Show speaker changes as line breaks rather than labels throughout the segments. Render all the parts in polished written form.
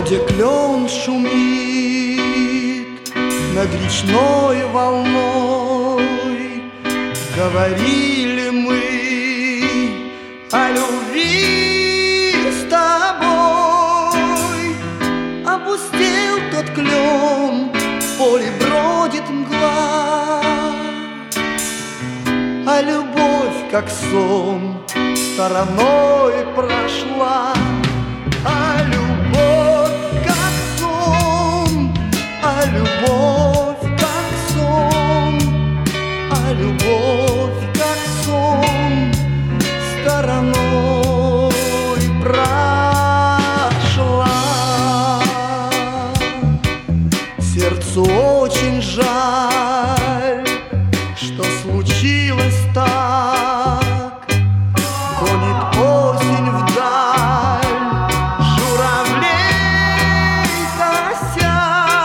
где клен шумит над речной волной, говорили мы о любви с тобой. Опустел тот клен, в поле бродит мгла, а любовь, как сон, стороной прошла. А любовь, как сон, а любовь, как сон, а любовь, как сон, стороной прошла. Сердцу очень жаль, что случилось так. Гонит осень вдаль журавлей кося,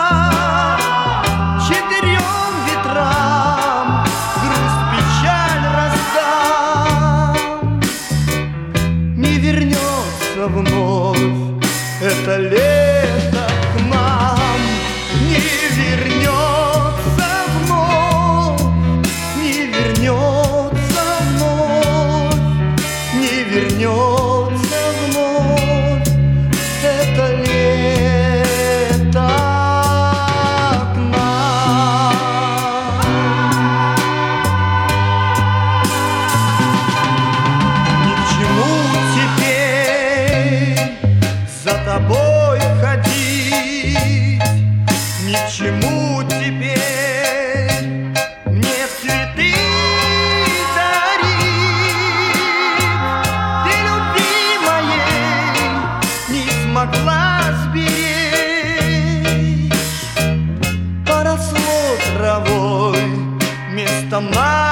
четырем ветрам грусть, печаль раздам. Не вернется вновь это лето к нам, не вернется вновь, не вернется вновь, не вернется вновь это лето к нам. Ни к чему теперь за тобой ходить, ни к чему теперь мне цветы дарить. Ты любви моей не смогла сберечь, поросло травой место